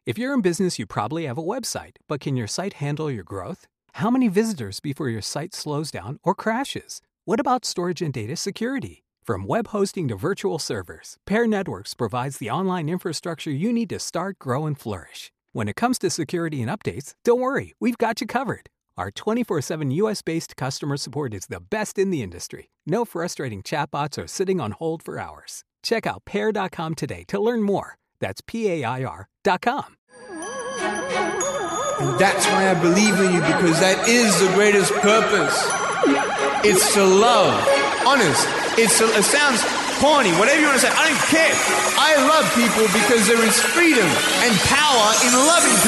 If you're in business, you probably have a website, but can your site handle your growth? How many visitors before your site slows down or crashes? What about storage and data security? From web hosting to virtual servers, Pair Networks provides the online infrastructure you need to start, grow, and flourish. When it comes to security and updates, don't worry, we've got you covered. Our 24/7 US-based customer support is the best in the industry. No frustrating chatbots or sitting on hold for hours. Check out Pair.com today to learn more. That's PAIR.com. And that's why I believe in you, because that is the greatest purpose. It's to love. Honest. It sounds corny, whatever you want to say. I don't care. I love people because there is freedom and power in loving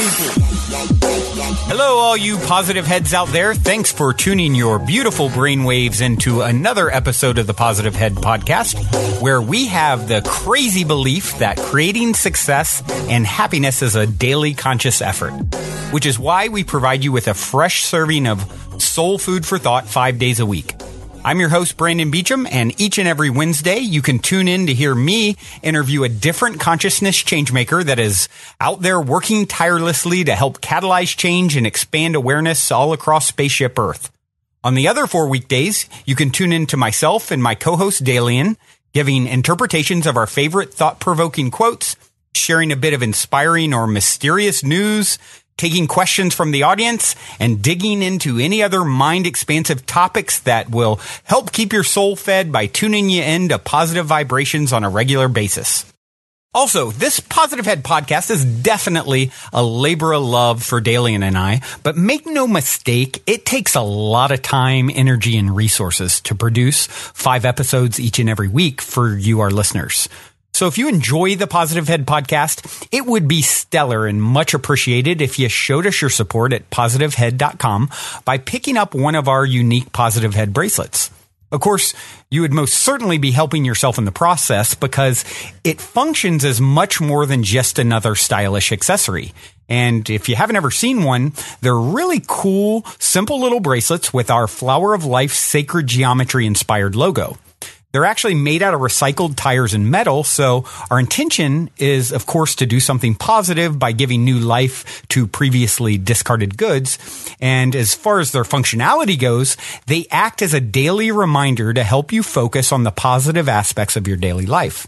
people. Hello, all you positive heads out there. Thanks for tuning your beautiful brainwaves into another episode of the Positive Head Podcast, where we have the crazy belief that creating success and happiness is a daily conscious effort, which is why we provide you with a fresh serving of soul food for thought 5 days a week. I'm your host, Brandon Beecham, and each and every Wednesday, you can tune in to hear me interview a different consciousness changemaker that is out there working tirelessly to help catalyze change and expand awareness all across Spaceship Earth. On the other 4 weekdays, you can tune in to myself and my co-host, Dalian, giving interpretations of our favorite thought-provoking quotes, sharing a bit of inspiring or mysterious news, taking questions from the audience, and digging into any other mind-expansive topics that will help keep your soul fed by tuning you in to positive vibrations on a regular basis. Also, this Positive Head Podcast is definitely a labor of love for Dalian and I, but make no mistake, it takes a lot of time, energy, and resources to produce 5 episodes each and every week for you, our listeners. So if you enjoy the Positive Head Podcast, it would be stellar and much appreciated if you showed us your support at positivehead.com by picking up one of our unique Positive Head bracelets. Of course, you would most certainly be helping yourself in the process because it functions as much more than just another stylish accessory. And if you haven't ever seen one, they're really cool, simple little bracelets with our Flower of Life sacred geometry inspired logo. They're actually made out of recycled tires and metal, so our intention is, of course, to do something positive by giving new life to previously discarded goods. And as far as their functionality goes, they act as a daily reminder to help you focus on the positive aspects of your daily life.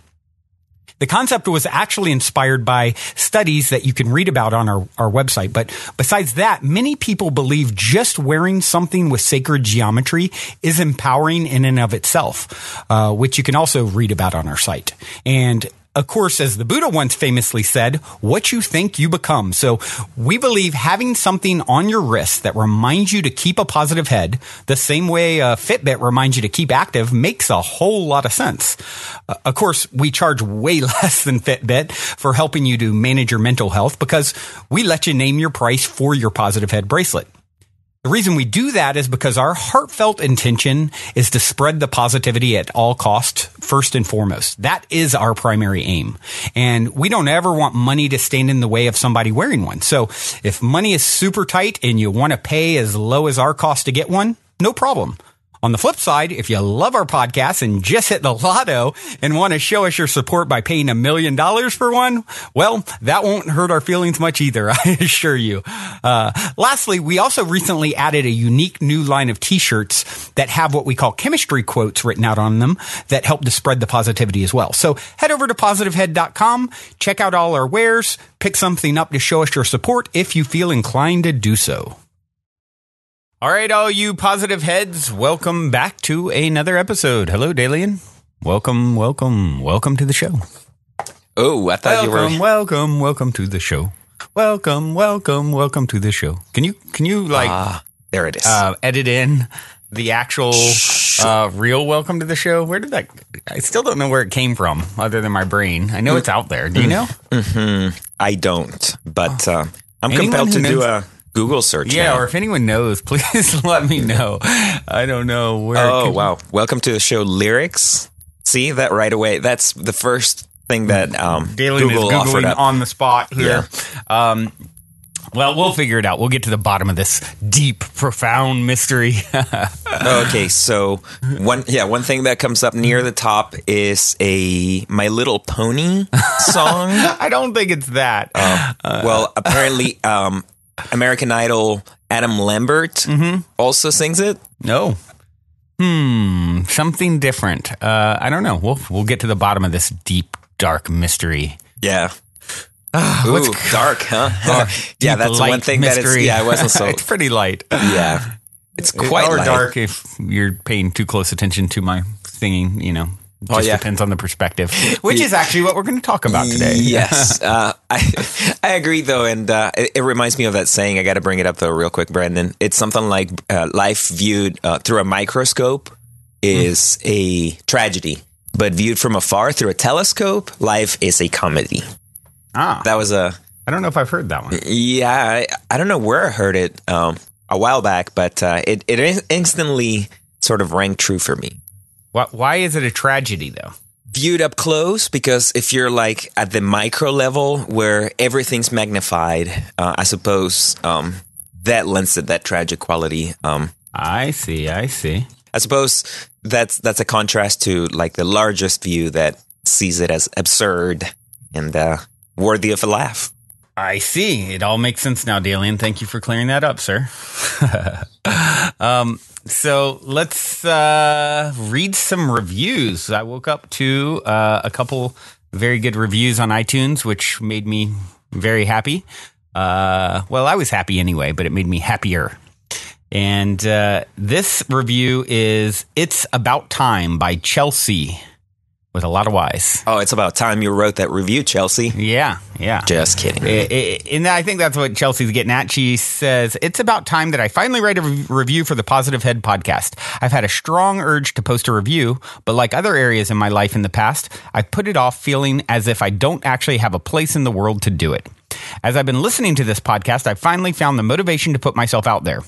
The concept was actually inspired by studies that you can read about on our website. But besides that, many people believe just wearing something with sacred geometry is empowering in and of itself, which you can also read about on our site. And of course, as the Buddha once famously said, what you think you become. So we believe having something on your wrist that reminds you to keep a positive head, the same way a Fitbit reminds you to keep active, makes a whole lot of sense. Of course, we charge way less than Fitbit for helping you to manage your mental health because we let you name your price for your Positive Head bracelet. The reason we do that is because our heartfelt intention is to spread the positivity at all costs, first and foremost. That is our primary aim. And we don't ever want money to stand in the way of somebody wearing one. So if money is super tight and you want to pay as low as our cost to get one, no problem. On the flip side, if you love our podcast and just hit the lotto and want to show us your support by paying $1 million for one, well, that won't hurt our feelings much either, I assure you. Lastly, we also recently added a unique new line of t-shirts that have what we call chemistry quotes written out on them that help to spread the positivity as well. So head over to positivehead.com, check out all our wares, pick something up to show us your support if you feel inclined to do so. All right, all you positive heads, welcome back to another episode. Hello, Dalian. Welcome to the show. Oh, I thought you were... Welcome to the show. Welcome to the show. Can you like... there it is. Edit in the actual real welcome to the show? Where did that... I still don't know where it came from, other than my brain. I know it's out there. Do you know? Mm-hmm. I don't, but I'm compelled to do a... Google search. Yeah, now. Or if anyone knows, please let me know. I don't know where. Oh, wow. Welcome to the show lyrics. See that right away? That's the first thing that Google offered up on the spot here. Yeah. Well, we'll figure it out. We'll get to the bottom of this deep, profound mystery. Okay, so one thing that comes up near the top is a My Little Pony song. I don't think it's that. Well, apparently, American Idol Adam Lambert also sings it. No. Something different. I don't know. We'll get to the bottom of this deep, dark mystery. Yeah. Ooh, dark, huh? Yeah, that's one thing mystery. That is. Yeah, I wasn't so. It's pretty light. Yeah, it's quite or light. dark if you're paying too close attention to my singing. You know, just depends on the perspective. Which is actually what we're going to talk about today. Yes, I agree though, and it reminds me of that saying. I got to bring it up though, real quick, Brandon. It's something like life viewed through a microscope is a tragedy, but viewed from afar through a telescope, life is a comedy. That was I don't know if I've heard that one. Yeah, I don't know where I heard it a while back, but it instantly sort of rang true for me. Why is it a tragedy, though? Viewed up close, because if you're like at the micro level where everything's magnified, I suppose that lends it that tragic quality. I see. I suppose that's a contrast to like the largest view that sees it as absurd and worthy of a laugh. I see. It all makes sense now, Dalian. Thank you for clearing that up, sir. So let's read some reviews. I woke up to a couple very good reviews on iTunes, which made me very happy. Well, I was happy anyway, but it made me happier. And this review is It's About Time by Chelsea. With a lot of Y's. Oh, it's about time you wrote that review, Chelsea. Yeah. Just kidding. And I think that's what Chelsea's getting at. She says, it's about time that I finally write a review for the Positive Head podcast. I've had a strong urge to post a review, but like other areas in my life in the past, I've put it off feeling as if I don't actually have a place in the world to do it. As I've been listening to this podcast, I finally found the motivation to put myself out there.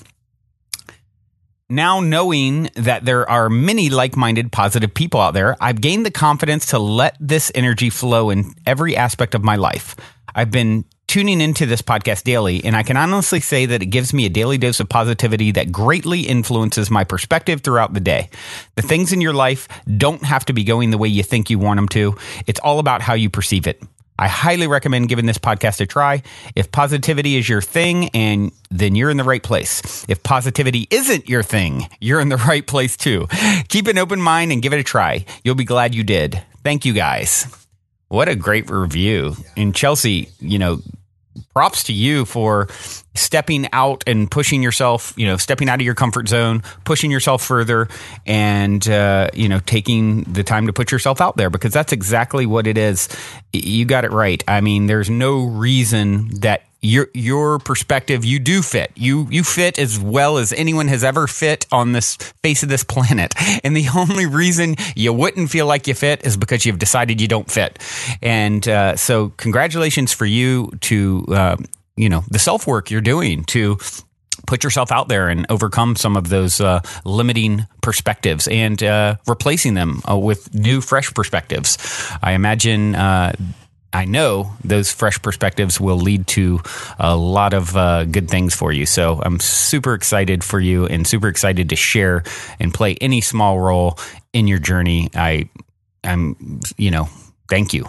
Now knowing that there are many like-minded positive people out there, I've gained the confidence to let this energy flow in every aspect of my life. I've been tuning into this podcast daily, and I can honestly say that it gives me a daily dose of positivity that greatly influences my perspective throughout the day. The things in your life don't have to be going the way you think you want them to. It's all about how you perceive it. I highly recommend giving this podcast a try. If positivity is your thing, and then you're in the right place. If positivity isn't your thing, you're in the right place too. Keep an open mind and give it a try. You'll be glad you did. Thank you guys. What a great review. And Chelsea, props to you for stepping out and pushing yourself, stepping out of your comfort zone, pushing yourself further, and, taking the time to put yourself out there, because that's exactly what it is. You got it right. I mean, there's no reason that your perspective, you do fit. You fit as well as anyone has ever fit on this face of this planet. And the only reason you wouldn't feel like you fit is because you've decided you don't fit. And so congratulations for you to, the self-work you're doing to put yourself out there and overcome some of those limiting perspectives and replacing them with new, fresh perspectives. I imagine I know those fresh perspectives will lead to a lot of good things for you. So I'm super excited for you and super excited to share and play any small role in your journey. I'm thank you.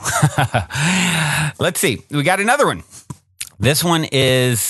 Let's see. We got another one. This one is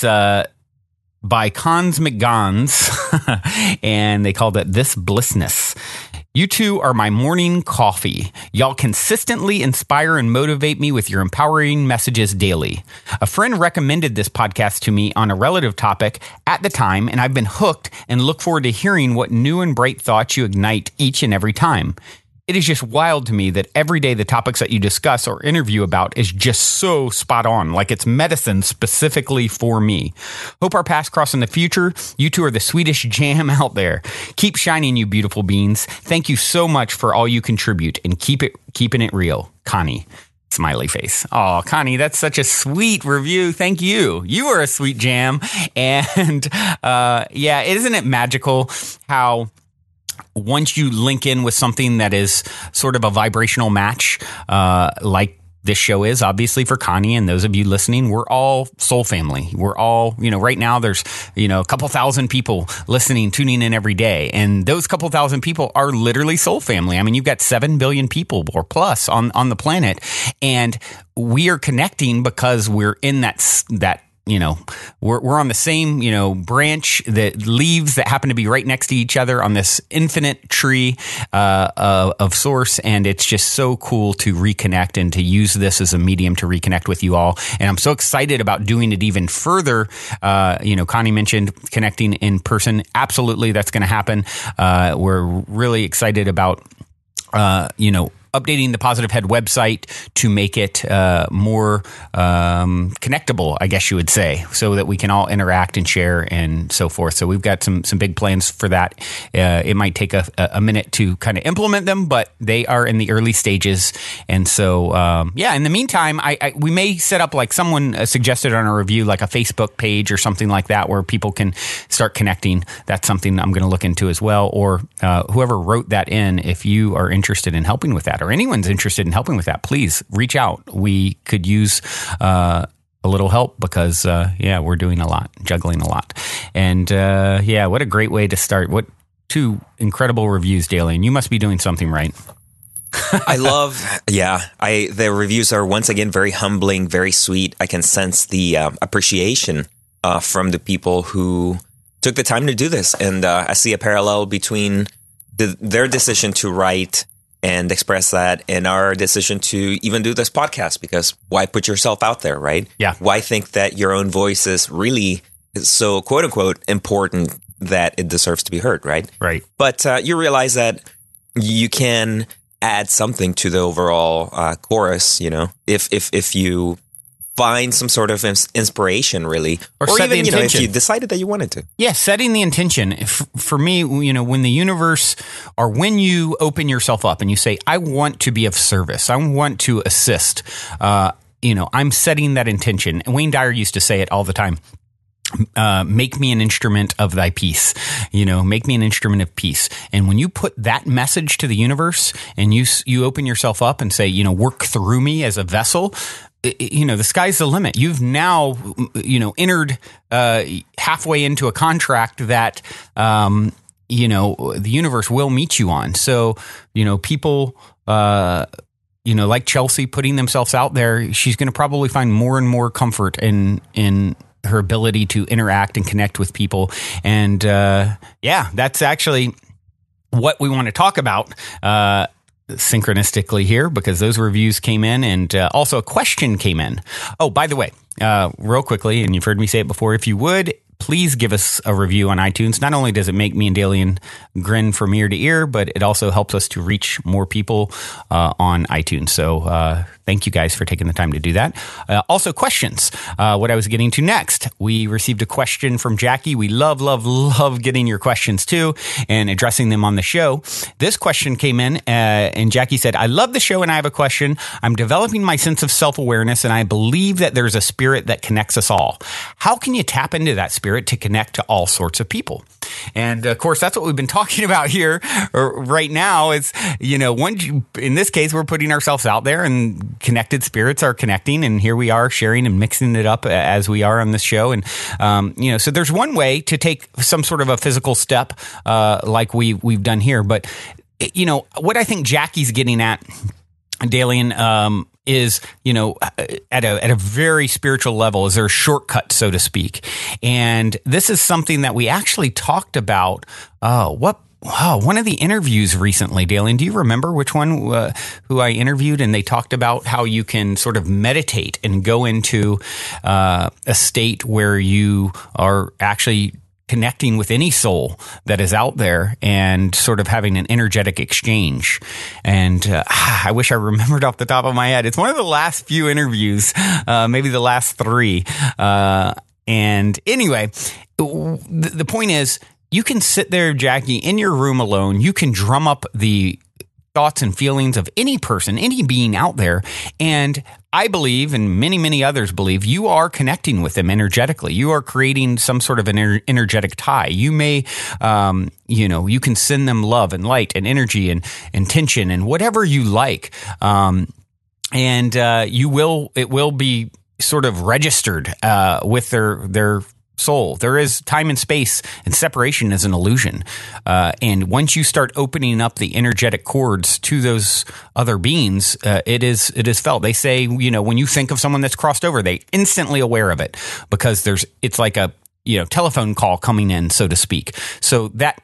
by Cons McGons, and they called it This Blissness. You two are my morning coffee. Y'all consistently inspire and motivate me with your empowering messages daily. A friend recommended this podcast to me on a relative topic at the time, and I've been hooked and look forward to hearing what new and bright thoughts you ignite each and every time. It is just wild to me that every day the topics that you discuss or interview about is just so spot on, like it's medicine specifically for me. Hope our paths cross in the future. You two are the sweetest jam out there. Keep shining, you beautiful beings. Thank you so much for all you contribute, and keeping it real. Connie. Smiley face. Oh, Connie, that's such a sweet review. Thank you. You are a sweet jam. And isn't it magical how once you link in with something that is sort of a vibrational match, like this show is, obviously, for Connie and those of you listening. We're all soul family. We're all, right now there's, a couple thousand people listening, tuning in every day. And those couple thousand people are literally soul family. I mean, you've got 7 billion people or plus on the planet. And we are connecting because we're in that we're on the same, branch, that leaves that happen to be right next to each other on this infinite tree of source. And it's just so cool to reconnect and to use this as a medium to reconnect with you all. And I'm so excited about doing it even further. Connie mentioned connecting in person. Absolutely. That's going to happen. We're really excited about, updating the Positive Head website to make it more connectable, I guess you would say, so that we can all interact and share and so forth. So we've got some big plans for that. It might take a minute to kind of implement them, but they are in the early stages. And so, in the meantime, we may set up, like someone suggested on a review, like a Facebook page or something like that, where people can start connecting. That's something I'm going to look into as well. Or whoever wrote that in, if you are interested in helping with that, or anyone's interested in helping with that, please reach out. We could use a little help because, we're doing a lot, juggling a lot. And what a great way to start. What 2 incredible reviews, Dalian. You must be doing something right. I love, the reviews are once again very humbling, very sweet. I can sense the appreciation from the people who took the time to do this. And I see a parallel between their decision to write and express that in our decision to even do this podcast, because why put yourself out there, right? Yeah. Why think that your own voice is really so quote unquote important that it deserves to be heard, right? Right. But you realize that you can add something to the overall chorus, if you find some sort of inspiration, really, or set even the intention. If you decided that you wanted to. Yeah, setting the intention. For me, when the universe, or when you open yourself up and you say, I want to be of service, I want to assist, I'm setting that intention. And Wayne Dyer used to say it all the time. Make me an instrument of thy peace, make me an instrument of peace. And when you put that message to the universe and you open yourself up and say, work through me as a vessel, the sky's the limit. You've now, entered halfway into a contract that, the universe will meet you on. So, people, like Chelsea putting themselves out there, she's going to probably find more and more comfort in her ability to interact and connect with people. And that's actually what we want to talk about synchronistically here, because those reviews came in, and also a question came in. Oh, by the way, real quickly, and you've heard me say it before, if you would, please give us a review on iTunes. Not only does it make me and Dalian grin from ear to ear, but it also helps us to reach more people on iTunes. So thank you guys for taking the time to do that. Also, questions. What I was getting to next. We received a question from Jackie. We love getting your questions too and addressing them on the show. This question came in and Jackie said, I love the show and I have a question. I'm developing my sense of self-awareness and I believe that there's a spirit that connects us all. How can you tap into that spirit to connect to all sorts of people? And of course, that's what we've been talking about here right now. Is, in this case, we're putting ourselves out there and connected spirits are connecting. And here we are sharing and mixing it up as we are on this show. And, so there's one way to take some sort of a physical step like we've done here. But, what I think Jackie's getting at, Dalian, is, at a very spiritual level, is there a shortcut, so to speak? And this is something that we actually talked about. One of the interviews recently, Dalian, do you remember which one who I interviewed? And they talked about how you can sort of meditate and go into a state where you are actually connecting with any soul that is out there and sort of having an energetic exchange. And I wish I remembered off the top of my head. It's one of the last few interviews, maybe the last 3. And anyway, the point is, you can sit there, Jackie, in your room alone. You can drum up the thoughts and feelings of any person, any being out there. And I believe, and many, many others believe, you are connecting with them energetically. You are creating some sort of an energetic tie. You may, you can send them love and light and energy and tension and whatever you like. and it will be sort of registered with their soul. There is time and space, and separation is an illusion. And once you start opening up the energetic cords to those other beings, it is felt. They say, when you think of someone that's crossed over, they instantly aware of it, because it's like a telephone call coming in, so to speak. So that,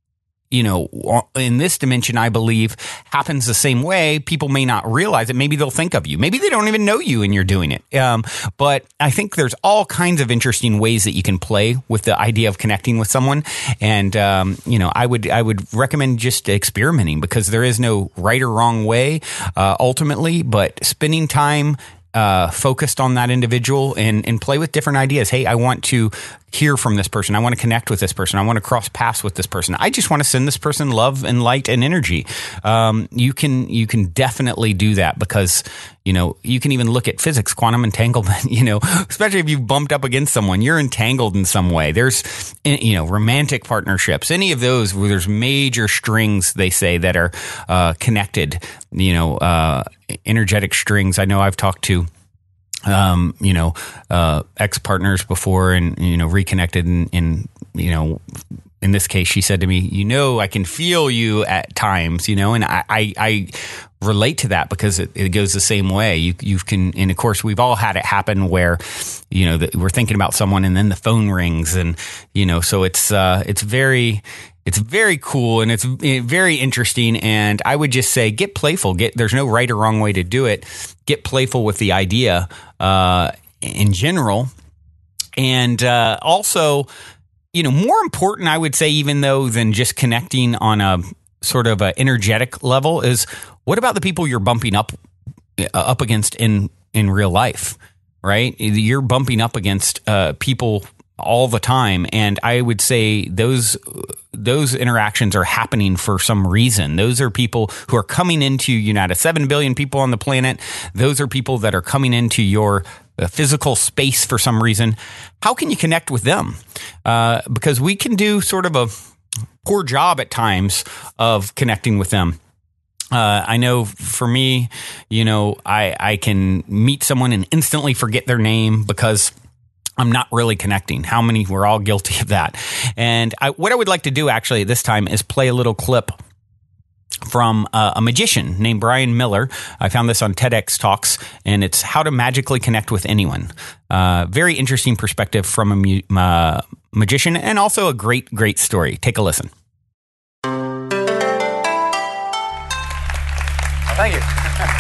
in this dimension, I believe, happens the same way. People may not realize it. Maybe they'll think of you. Maybe they don't even know you and you're doing it. But I think there's all kinds of interesting ways that you can play with the idea of connecting with someone. And, I would recommend just experimenting, because there is no right or wrong way, ultimately, but spending time focused on that individual and play with different ideas. Hey, I want to hear from this person. I want to connect with this person. I want to cross paths with this person. I just want to send this person love and light and energy. You can definitely do that, because you can even look at physics, quantum entanglement. Especially if you've bumped up against someone, you're entangled in some way. There's romantic partnerships, any of those where there's major strings, they say, that are connected. Energetic strings. I know I've talked to ex-partners before, and reconnected, and in this case, she said to me, I can feel you at times, and I relate to that, because it goes the same way. You can, and of course, we've all had it happen where, we're thinking about someone and then the phone rings, and, so it's very cool, and it's very interesting. And I would just say, get playful. There's no right or wrong way to do it. Get playful with the idea, in general. And, also, more important, I would say, even though, than just connecting on a sort of a energetic level, is what about the people you're bumping up against in real life, right? You're bumping up against, people all the time. And I would say those interactions are happening for some reason. Those are people who are coming into United. 7 billion people on the planet. Those are people that are coming into your physical space for some reason. How can you connect with them? Because we can do sort of a poor job at times of connecting with them. I know for me, I can meet someone and instantly forget their name because I'm not really connecting. How many? We're all guilty of that. And what I would like to do actually this time is play a little clip from a magician named Brian Miller. I found this on TEDx Talks, and it's how to magically connect with anyone. Very interesting perspective from a magician, and also a great, great story. Take a listen. Thank you.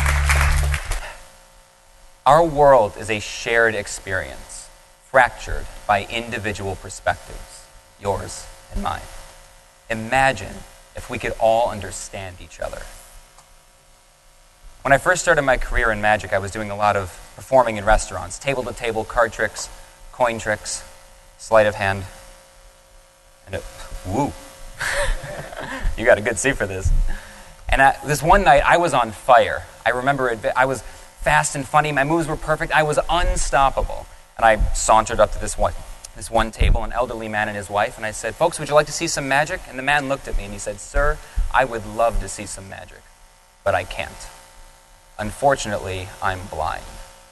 Our world is a shared experience, fractured by individual perspectives, yours and mine. Imagine if we could all understand each other. When I first started my career in magic, I was doing a lot of performing in restaurants, table-to-table card tricks, coin tricks, sleight of hand, and woo. You got a good seat for this. And this one night, I was on fire. I remember it. I was fast and funny. My moves were perfect. I was unstoppable. And I sauntered up to this one table, an elderly man and his wife, and I said, "Folks, would you like to see some magic?" And the man looked at me and he said, "Sir, I would love to see some magic, but I can't. Unfortunately, I'm blind."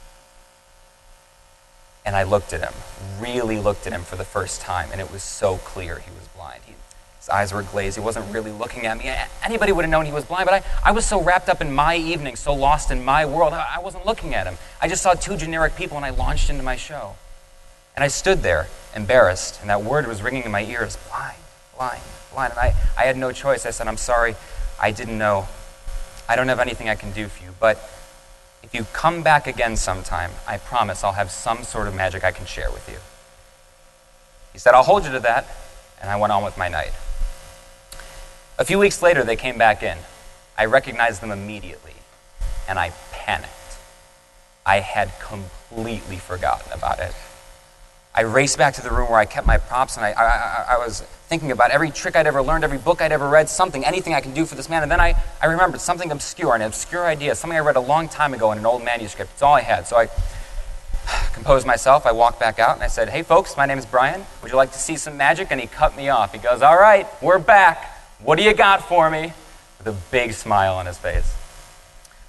And I looked at him, really looked at him for the first time, and it was so clear he was blind. His eyes were glazed. He wasn't really looking at me. Anybody would have known he was blind, but I was so wrapped up in my evening, so lost in my world, I wasn't looking at him. I just saw two generic people, and I launched into my show. And I stood there, embarrassed, and that word was ringing in my ears, blind, blind, blind. And I had no choice. I said, "I'm sorry, I didn't know. I don't have anything I can do for you, but if you come back again sometime, I promise I'll have some sort of magic I can share with you." He said, "I'll hold you to that," and I went on with my night. A few weeks later, they came back in. I recognized them immediately, and I panicked. I had completely forgotten about it. I raced back to the room where I kept my props, and I was thinking about every trick I'd ever learned, every book I'd ever read, something, anything I can do for this man. And then I remembered something obscure, an obscure idea, something I read a long time ago in an old manuscript. It's all I had. So I composed myself. I walked back out, and I said, "Hey, folks, my name is Brian. Would you like to see some magic?" And he cut me off. He goes, "All right, we're back. What do you got for me?" With a big smile on his face.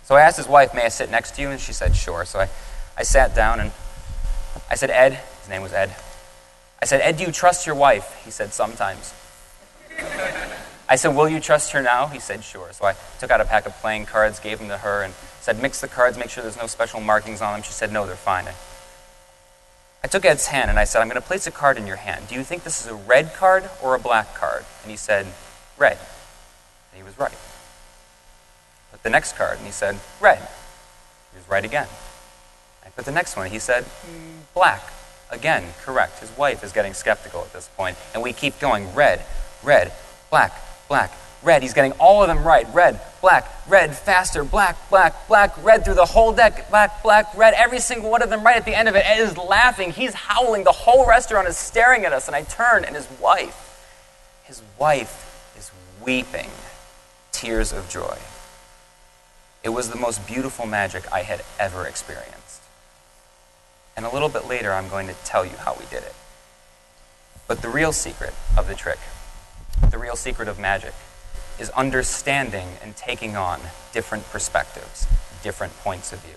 So I asked his wife, may I sit next to you? And she said, sure. So I sat down and I said, Ed, his name was Ed. I said, Ed, do you trust your wife? He said, sometimes. I said, will you trust her now? He said, sure. So I took out a pack of playing cards, gave them to her, and said, mix the cards, make sure there's no special markings on them. She said, no, they're fine. I took Ed's hand and I said, I'm going to place a card in your hand. Do you think this is a red card or a black card? And he said, red. And he was right. Put the next card and he said, red. He was right again. I put the next one. He said, black. Again, correct. His wife is getting skeptical at this point. And we keep going, red, red, black, black, red. He's getting all of them right. Red, black, red, faster, black, black, black, red through the whole deck, black, black, red. Every single one of them right at the end of it. Ed is laughing. He's howling. The whole restaurant is staring at us. And I turn and his wife is weeping tears of joy. It was the most beautiful magic I had ever experienced. And a little bit later, I'm going to tell you how we did it. But the real secret of the trick, the real secret of magic, is understanding and taking on different perspectives, different points of view.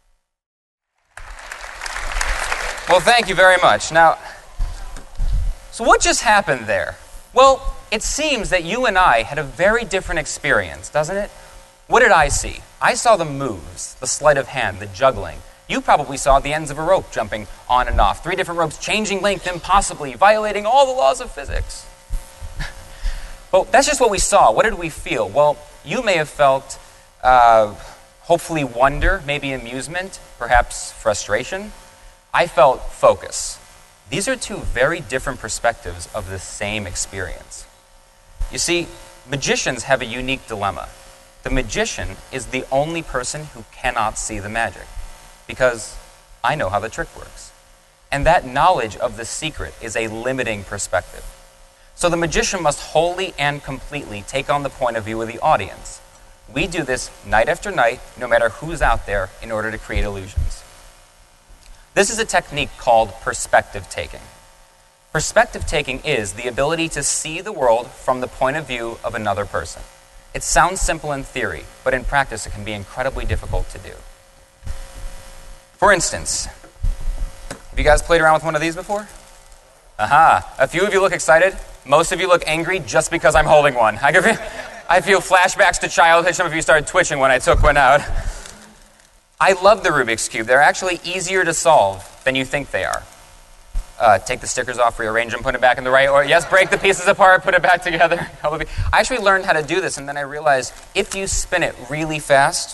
Well, thank you very much. Now, so what just happened there? Well, it seems that you and I had a very different experience, doesn't it? What did I see? I saw the moves, the sleight of hand, the juggling. You probably saw the ends of a rope jumping on and off, 3 different ropes changing length impossibly, violating all the laws of physics. Well, that's just what we saw. What did we feel? Well, you may have felt, hopefully, wonder, maybe amusement, perhaps frustration. I felt focus. These are 2 very different perspectives of the same experience. You see, magicians have a unique dilemma. The magician is the only person who cannot see the magic, because I know how the trick works. And that knowledge of the secret is a limiting perspective. So the magician must wholly and completely take on the point of view of the audience. We do this night after night, no matter who's out there, in order to create illusions. This is a technique called perspective taking. Perspective taking is the ability to see the world from the point of view of another person. It sounds simple in theory, but in practice it can be incredibly difficult to do. For instance, have you guys played around with one of these before? Aha. A few of you look excited. Most of you look angry just because I'm holding one. I feel flashbacks to childhood. Some of you started twitching when I took one out. I love the Rubik's Cube. They're actually easier to solve than you think they are. Take the stickers off, rearrange them, put them back in the right order. Yes, break the pieces apart, put it back together. I actually learned how to do this, and then I realized if you spin it really fast,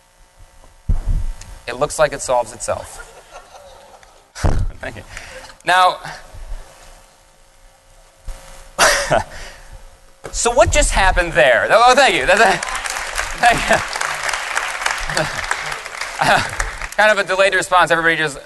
it looks like it solves itself. Thank you. Now, so what just happened there? Oh, thank you. Thank you. Kind of a delayed response. Everybody just...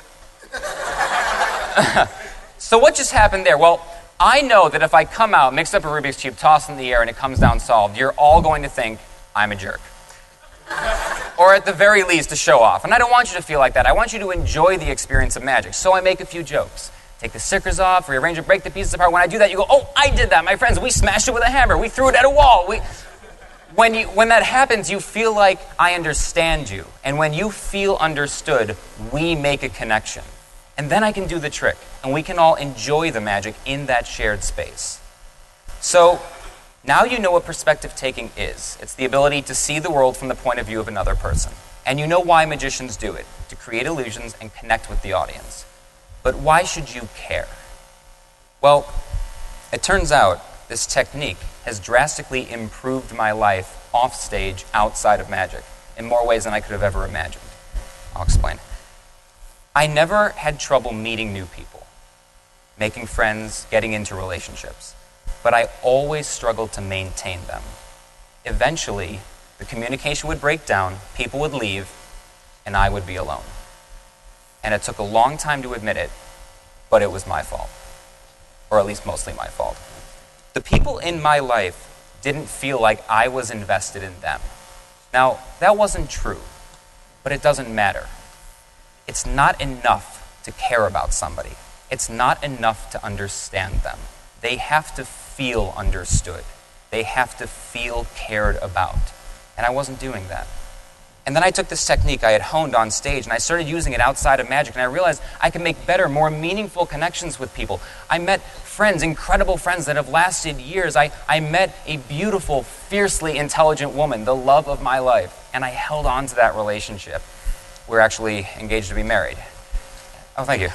So what just happened there? Well, I know that if I come out, mix up a Rubik's Cube, toss it in the air, and it comes down solved, you're all going to think I'm a jerk. Or at the very least, to show off. And I don't want you to feel like that. I want you to enjoy the experience of magic. So I make a few jokes. Take the stickers off, rearrange it, break the pieces apart. When I do that, you go, oh, I did that. My friends, we smashed it with a hammer. We threw it at a wall. When that happens, you feel like I understand you. And when you feel understood, we make a connection. And then I can do the trick. And we can all enjoy the magic in that shared space. So now you know what perspective taking is. It's the ability to see the world from the point of view of another person. And you know why magicians do it, to create illusions and connect with the audience. But why should you care? Well, it turns out this technique has drastically improved my life off stage, outside of magic, in more ways than I could have ever imagined. I'll explain. I never had trouble meeting new people, making friends, getting into relationships. But I always struggled to maintain them. Eventually, the communication would break down, people would leave, and I would be alone. And it took a long time to admit it, but it was my fault. Or at least mostly my fault. The people in my life didn't feel like I was invested in them. Now, that wasn't true, but it doesn't matter. It's not enough to care about somebody. It's not enough to understand them. They have to feel understood. They have to feel cared about. And I wasn't doing that. And then I took this technique I had honed on stage, and I started using it outside of magic, and I realized I could make better, more meaningful connections with people. I met friends, incredible friends that have lasted years. I met a beautiful, fiercely intelligent woman, the love of my life, and I held on to that relationship. We're actually engaged to be married. Oh, thank you.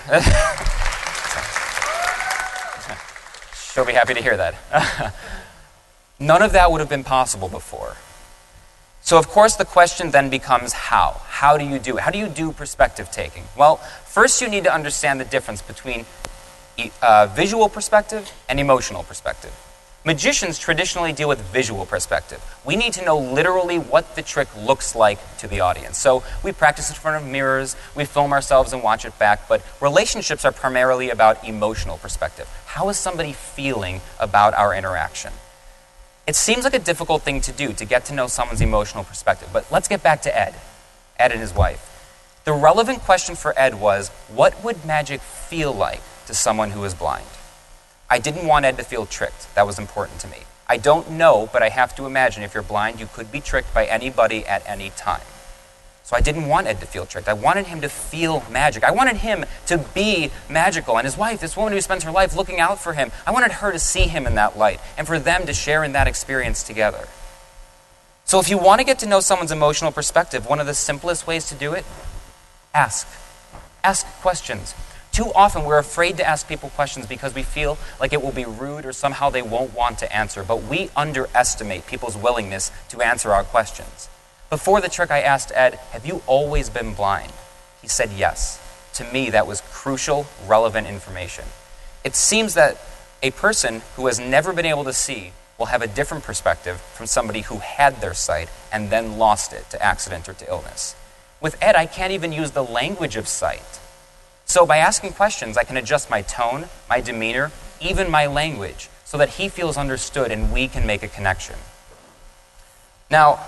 She'll be happy to hear that. None of that would have been possible before. So, of course, the question then becomes how. How do you do it? How do you do perspective taking? Well, first you need to understand the difference between visual perspective and emotional perspective. Magicians traditionally deal with visual perspective. We need to know literally what the trick looks like to the audience. So we practice in front of mirrors, we film ourselves and watch it back, but relationships are primarily about emotional perspective. How is somebody feeling about our interaction? It seems like a difficult thing to do, to get to know someone's emotional perspective, but let's get back to Ed and his wife. The relevant question for Ed was, what would magic feel like to someone who is blind? I didn't want Ed to feel tricked. That was important to me. I don't know, but I have to imagine if you're blind, you could be tricked by anybody at any time. So I didn't want Ed to feel tricked. I wanted him to feel magic. I wanted him to be magical. And his wife, this woman who spends her life looking out for him, I wanted her to see him in that light and for them to share in that experience together. So if you want to get to know someone's emotional perspective, one of the simplest ways to do it, ask. Ask questions. Too often we're afraid to ask people questions because we feel like it will be rude or somehow they won't want to answer. But we underestimate people's willingness to answer our questions. Before the trick, I asked Ed, have you always been blind? He said yes. To me, that was crucial, relevant information. It seems that a person who has never been able to see will have a different perspective from somebody who had their sight and then lost it to accident or to illness. With Ed, I can't even use the language of sight. So by asking questions, I can adjust my tone, my demeanor, even my language, so that he feels understood and we can make a connection. Now,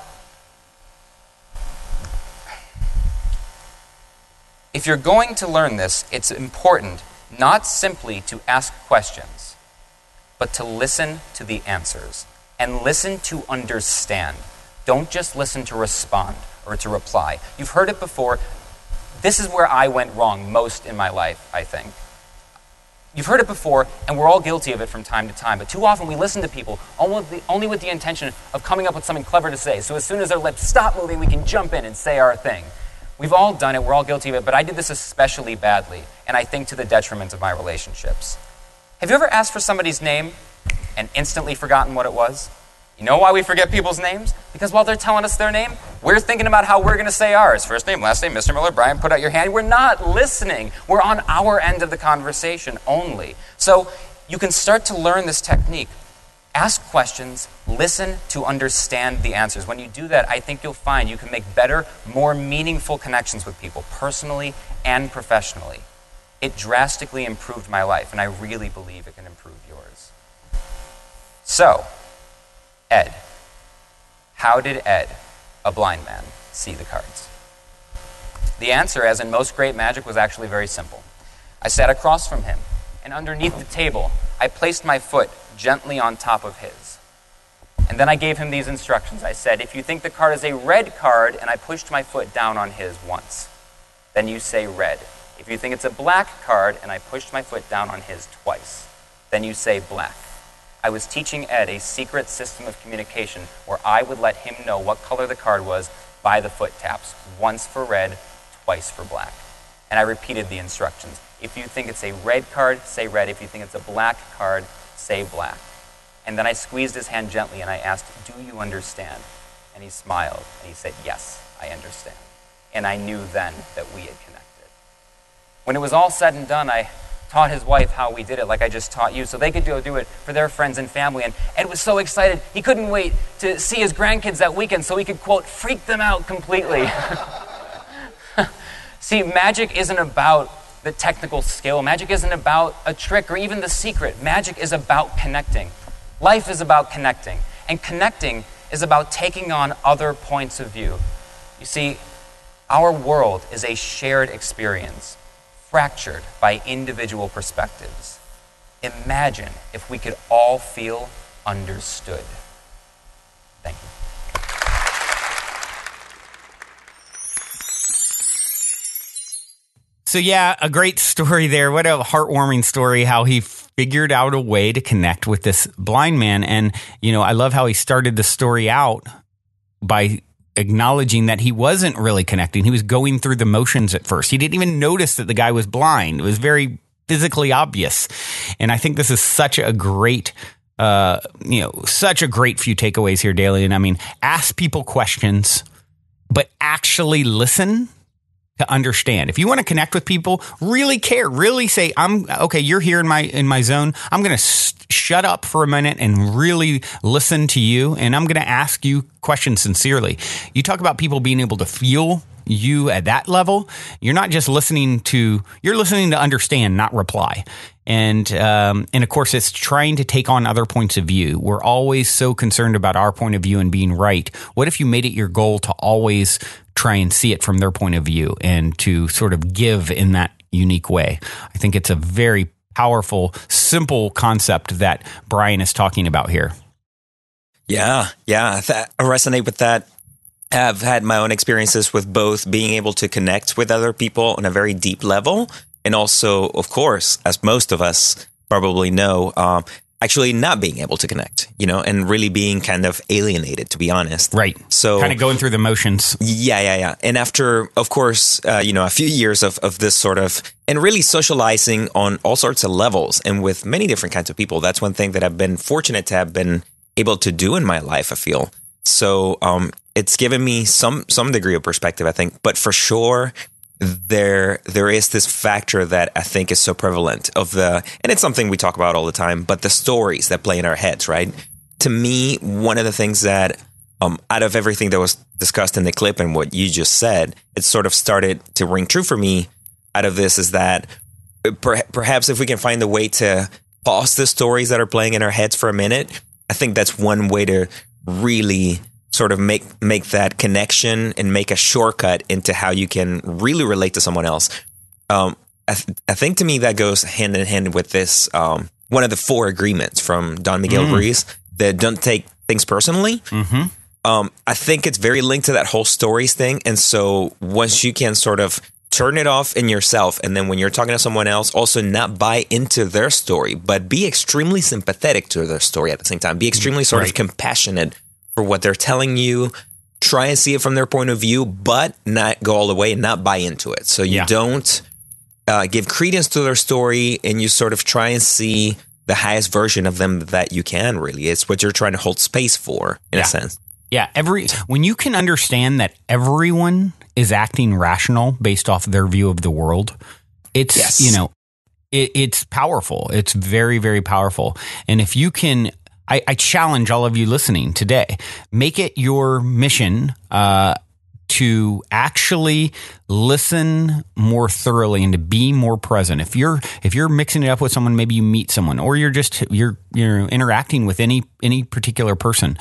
if you're going to learn this, it's important not simply to ask questions, but to listen to the answers and listen to understand. Don't just listen to respond or to reply. You've heard it before. This is where I went wrong most in my life, I think. You've heard it before, and we're all guilty of it from time to time, but too often we listen to people only with the intention of coming up with something clever to say. So as soon as their lips stop moving, we can jump in and say our thing. We've all done it, we're all guilty of it, but I did this especially badly, and I think to the detriment of my relationships. Have you ever asked for somebody's name and instantly forgotten what it was? You know why we forget people's names? Because while they're telling us their name, we're thinking about how we're going to say ours. First name, last name, Mr. Miller, Brian, put out your hand. We're not listening. We're on our end of the conversation only. So you can start to learn this technique. Ask questions, listen to understand the answers. When you do that, I think you'll find you can make better, more meaningful connections with people, personally and professionally. It drastically improved my life, and I really believe it can improve yours. So, Ed. How did Ed, a blind man, see the cards? The answer, as in most great magic, was actually very simple. I sat across from him, and underneath the table, I placed my foot gently on top of his. And then I gave him these instructions. I said, if you think the card is a red card, and I pushed my foot down on his once, then you say red. If you think it's a black card, and I pushed my foot down on his twice, then you say black. I was teaching Ed a secret system of communication where I would let him know what color the card was by the foot taps. Once for red, twice for black. And I repeated the instructions. If you think it's a red card, say red. If you think it's a black card, say black. And then I squeezed his hand gently and I asked, do you understand? And he smiled and he said, yes, I understand. And I knew then that we had connected. When it was all said and done, I taught his wife how we did it like I just taught you so they could go do it for their friends and family. And Ed was so excited, he couldn't wait to see his grandkids that weekend so he could, quote, freak them out completely. See, magic isn't about the technical skill. Magic isn't about a trick or even the secret. Magic is about connecting. Life is about connecting. And connecting is about taking on other points of view. You see, our world is a shared experience, fractured by individual perspectives. Imagine if we could all feel understood. Thank you. So yeah, a great story there. What a heartwarming story, how he figured out a way to connect with this blind man. And, you know, I love how he started the story out by acknowledging that he wasn't really connecting. He was going through the motions at first. He didn't even notice that the guy was blind. It was very physically obvious. And I think this is such a great such a great few takeaways here, Dalian. I mean, ask people questions, but actually listen to understand. If you want to connect with people, really care, really say, you're here in my zone. I'm going to shut up for a minute and really listen to you. And I'm going to ask you questions sincerely. You talk about people being able to feel you at that level. You're not just listening to understand, not reply. And of course, it's trying to take on other points of view. We're always so concerned about our point of view and being right. What if you made it your goal to always try and see it from their point of view and to sort of give in that unique way? I think it's a very powerful, simple concept that Brian is talking about here. Yeah, I resonate with that. I've had my own experiences with both being able to connect with other people on a very deep level, and also, of course, as most of us probably know, actually not being able to connect, and really being kind of alienated, to be honest. Right. So kind of going through the motions. Yeah. And after, of course, a few years of this sort of, and really socializing on all sorts of levels and with many different kinds of people, that's one thing that I've been fortunate to have been able to do in my life, I feel. So it's given me some degree of perspective, I think. But for sure, there is this factor that I think is so prevalent and it's something we talk about all the time, but the stories that play in our heads, right? To me, one of the things that out of everything that was discussed in the clip and what you just said, it sort of started to ring true for me out of this is that perhaps if we can find a way to pause the stories that are playing in our heads for a minute, I think that's one way to really sort of make that connection and make a shortcut into how you can really relate to someone else. I think to me that goes hand in hand with this, one of the 4 agreements from Don Miguel Ruiz, that don't take things personally. Mm-hmm. I think it's very linked to that whole stories thing. And so once you can sort of turn it off in yourself, and then when you're talking to someone else, also not buy into their story, but be extremely sympathetic to their story at the same time. Be extremely sort of compassionate for what they're telling you. Try and see it from their point of view, but not go all the way and not buy into it. So you don't give credence to their story, and you sort of try and see the highest version of them that you can, really. It's what you're trying to hold space for, in a sense. Yeah, when you can understand that everyone is acting rational based off their view of the world, it's it's powerful. It's very, very powerful. And if you can, I challenge all of you listening today, make it your mission to actually listen more thoroughly and to be more present. If you're mixing it up with someone, maybe you meet someone, or you're interacting with any particular person.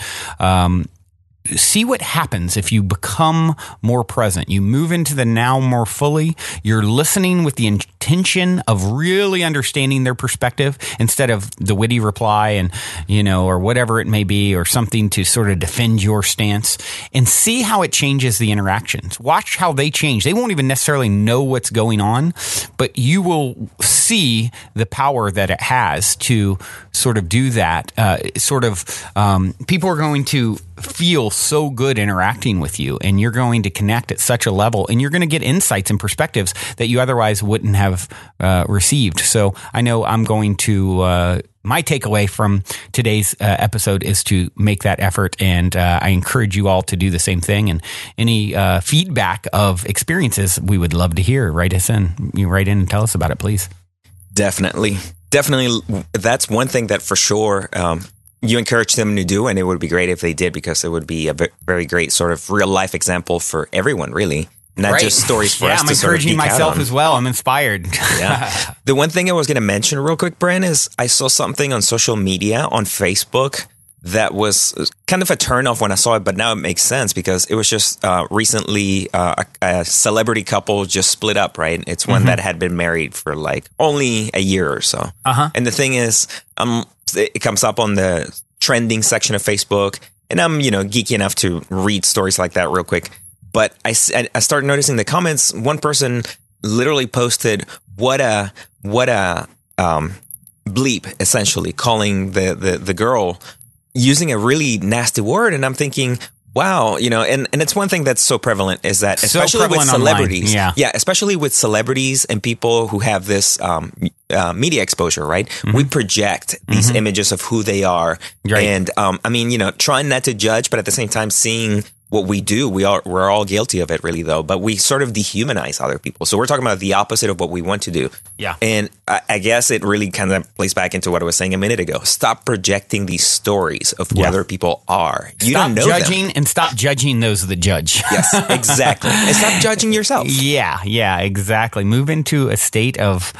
See what happens if you become more present. You move into the now more fully. You're listening with the intention of really understanding their perspective instead of the witty reply and, or whatever it may be, or something to sort of defend your stance, and see how it changes the interactions. Watch how they change. They won't even necessarily know what's going on, but you will see the power that it has to sort of do that. People are going to feel so good interacting with you, and you're going to connect at such a level, and you're going to get insights and perspectives that you otherwise wouldn't have received. So I know I'm going to, my takeaway from today's episode is to make that effort, and I encourage you all to do the same thing. And any feedback of experiences, we would love to hear. Write in and tell us about it, please. Definitely. That's one thing that for sure you encourage them to do, and it would be great if they did, because it would be a very great sort of real life example for everyone, really. Not just stories for us to sort of geek out on. I'm encouraging myself as well. I'm inspired. Yeah. The one thing I was going to mention real quick, Brian, is I saw something on social media on Facebook that was kind of a turnoff when I saw it, but now it makes sense because it was just recently a celebrity couple just split up, right? It's one that had been married for like only a year or so. Uh-huh. And the thing is, it comes up on the trending section of Facebook, and I'm, geeky enough to read stories like that real quick. But I started noticing the comments. One person literally posted what a bleep, essentially calling the girl using a really nasty word. And I'm thinking, wow, and it's one thing that's so prevalent is that, especially with celebrities, especially with celebrities and people who have this media exposure, right? Mm-hmm. We project these images of who they are, right. And trying not to judge, but at the same time seeing what we do, we're all guilty of it, really, though. But we sort of dehumanize other people. So we're talking about the opposite of what we want to do. Yeah. And I guess it really kind of plays back into what I was saying a minute ago. Stop projecting these stories of who other people are. You don't know them. Stop judging and stop judging those that judge. Yes, exactly. And stop judging yourself. Yeah, exactly. Move into a state of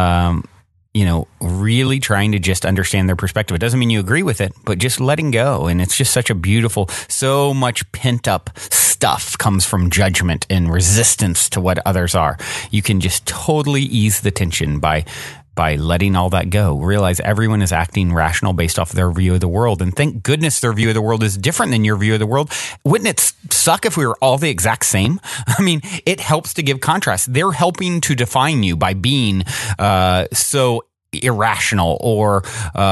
really trying to just understand their perspective. It doesn't mean you agree with it, but just letting go. And it's just such a beautiful, so much pent up stuff comes from judgment and resistance to what others are. You can just totally ease the tension by letting all that go. Realize everyone is acting rational based off their view of the world. And thank goodness their view of the world is different than your view of the world. Wouldn't it suck if we were all the exact same? I mean, it helps to give contrast. They're helping to define you by being so irrational or,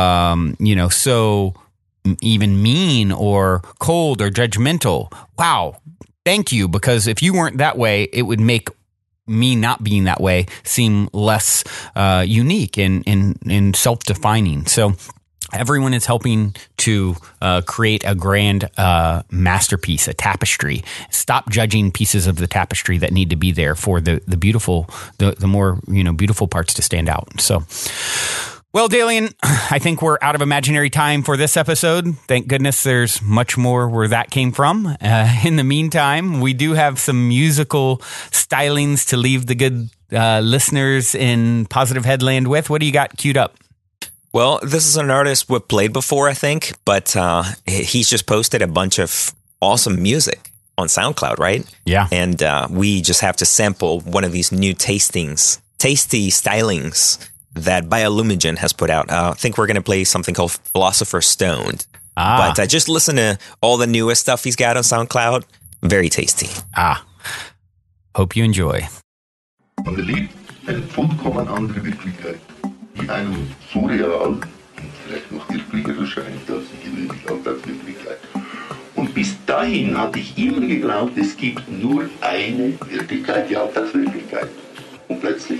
so even mean or cold or judgmental. Wow. Thank you. Because if you weren't that way, it would make me not being that way seem less unique and self-defining. So everyone is helping to create a grand masterpiece, a tapestry. Stop judging pieces of the tapestry that need to be there for the beautiful, the more beautiful parts to stand out. So, well, Dalian, I think we're out of imaginary time for this episode. Thank goodness there's much more where that came from. In the meantime, we do have some musical stylings to leave the good listeners in Positive Headland with. What do you got queued up? Well, this is an artist we've played before, I think, but he's just posted a bunch of awesome music on SoundCloud, right? Yeah. And we just have to sample one of these new tasty stylings that Biolumigen has put out. I think we're going to play something called Philosopher's Stone. But just listen to all the newest stuff he's got on SoundCloud. Very tasty. Hope you enjoy. Man erlebt eine vollkommen andere Wirklichkeit, die einem so real und vielleicht noch wirklicher erscheint als die Alltagswirklichkeit. Und bis dahin hatte ich immer geglaubt, es gibt nur eine Wirklichkeit, die Alltagswirklichkeit. Und plötzlich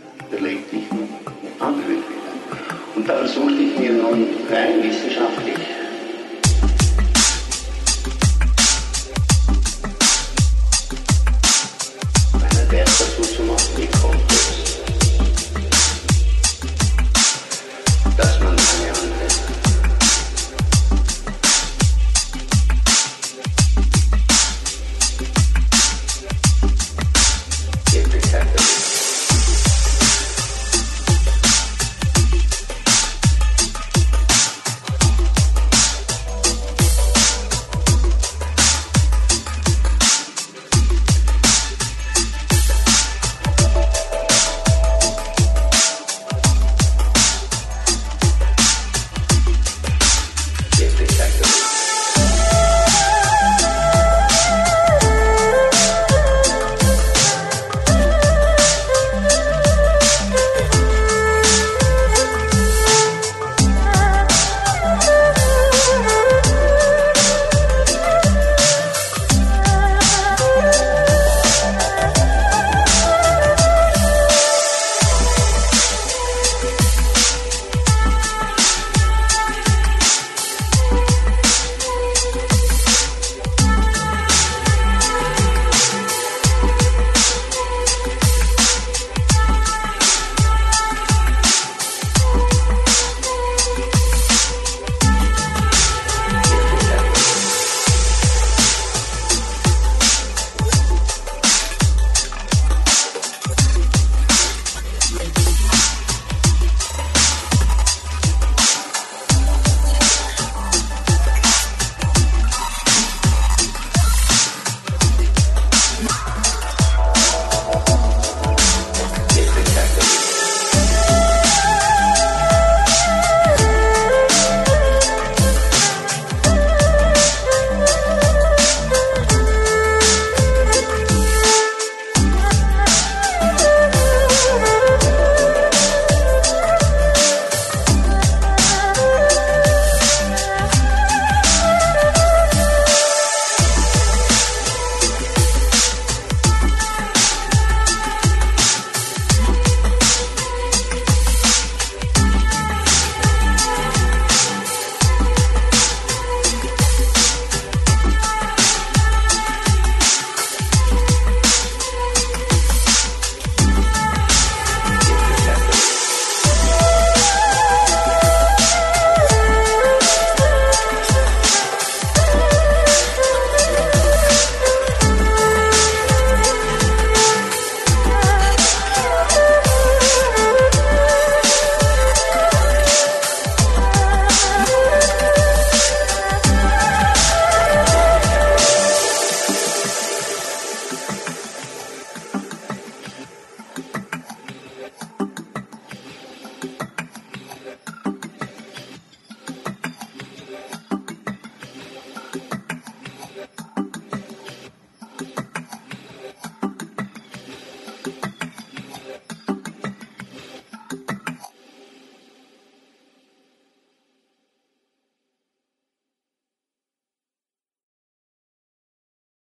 erlebte ich noch eine andere Wirklichkeit. Und da suchte ich mir nun rein wissenschaftlich